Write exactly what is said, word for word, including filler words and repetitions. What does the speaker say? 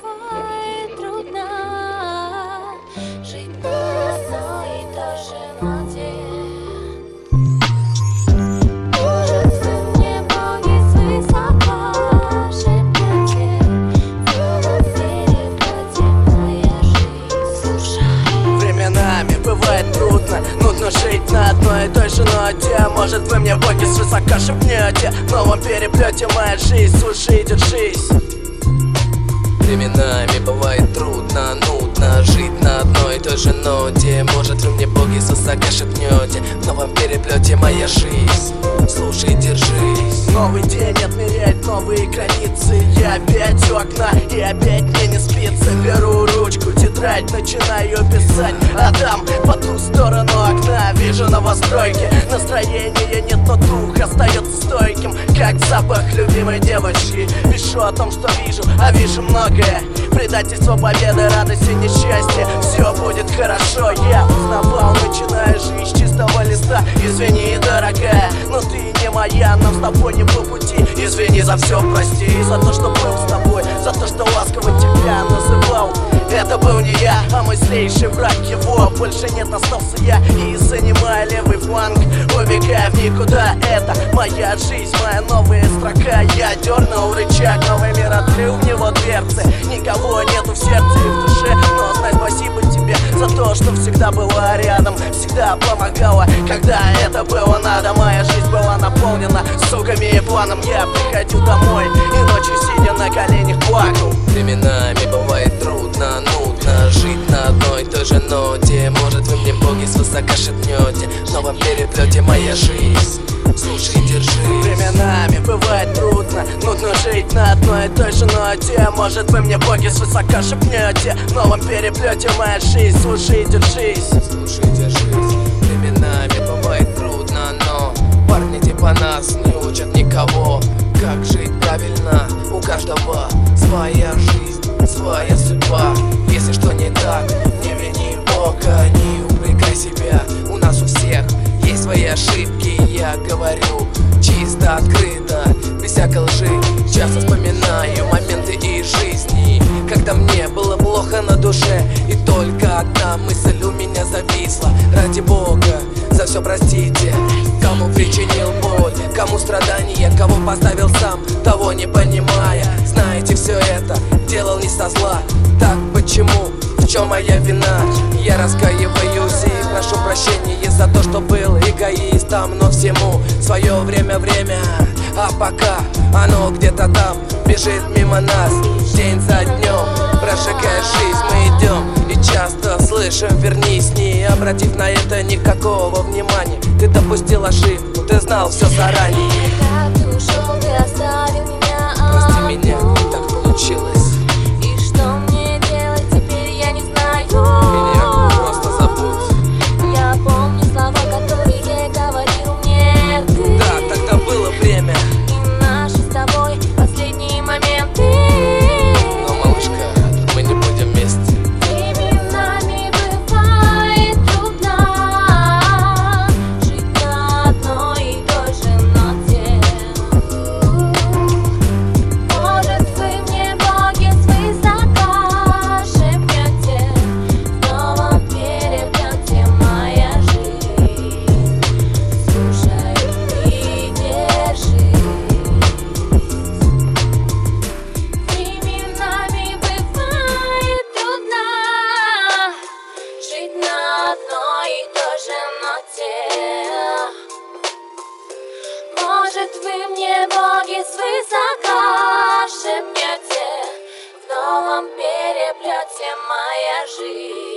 бывает трудно жить на одной и той же ноте. Может, вы мне, боги, свысока шепчете, но переплете моя жизнь. Слушай. Временами бывает трудно, нудно жить на одной и той же ноте. Может, вы мне, боги, свысока шепнете, в новом переплете моя жизнь. Слушай, держись. Временами бывает трудно, нудно жить на одной и той же ноте. Может, вы мне, боги, свысока шепнете, в новом переплете моя жизнь. Слушай, держись. Новый день отмеряет новые границы. Я опять у окна, и опять мне не спится. Беру ручку, тетрадь, начинаю писать, а там по ту сторону окна вижу новостройки. Настроения нет, но дух остается стойким, как запах любимой девочки. Пишу о том, что вижу, а вижу многое: предательство, победа, радость и несчастье. Все будет хорошо, я узнавал, начинаю жизнь с чистого листа. Извини, дорогая, но ты не моя, нам с тобой не по пути. Извини за все, прости, за то, что был с тобой, за то, что ласково тебя называл. Это был не я, а мой злейший враг. Его больше нет, остался я, и занимая левый фланг, убегая в никуда. Это моя жизнь, моя новая строка. Я дернул рычаг, новый мир открыл в него дверцы. Никого нету в сердце и в душе, но знай, спасибо тебе за то, что всегда была рядом, всегда помогала, когда это было надо. Моя жизнь была наполнена суками и планом. Я приходил домой и ночью, сидя на коленях, плакал. Временами бывает трудно, нудно жить на одной и той же ноте. Может, вы мне, боги, свысока шепнете, в новом переплете моя жизнь. Слушай, держи. Временами бывает трудно, нудно жить на одной и той же ноте. Может, вы мне, боги, свысока шепнете, в новом переплете моя жизнь. Слушай, держись. Слушай, держись. Временами бывает трудно, но парни типа нас не учат никого, как жить правильно. У каждого своя жизнь, своя судьба. Если что не так, не вини Бога, не упрекай себя. У нас у всех есть свои ошибки, я говорю чисто, открыто, без всякой лжи. Часто вспоминаю моменты из жизни, когда мне было плохо на душе, и только одна мысль у меня зависла: ради Бога, за все простите. Кому причинил боль, кому страдания, кого поставил сам, того не понимая. Знаете, все это делал не со зла. Так почему? В чем моя вина? Я раскаиваюсь и прошу прощения за то, что был эгоистом. Но всему свое время, время. А пока оно где-то там бежит мимо нас, день за днем, прожигая жизнь, мы идем и часто слышим: вернись, не обратив на это никакого внимания. Ты допустил ошибку, ты знал все заранее. Как ты ушел, ты оставил меня. Прости меня, так получилось. И что мне делать теперь, я не знаю. Меня просто забудь. Я помню слова, которые говорил мне ты. Да, тогда было время. И наши с тобой последние моменты. Но, малышка, мы не будем вместе. Временами бывает трудно жить на одной и той же ноте. Может, вы мне, боги, свысока шепнете, в новом переплете моя жизнь. Слушай и держись. Временами бывает трудно жить на одной и той же ноте. Может, вы мне, боги, свысока шепнете, в новом переплете моя жизнь.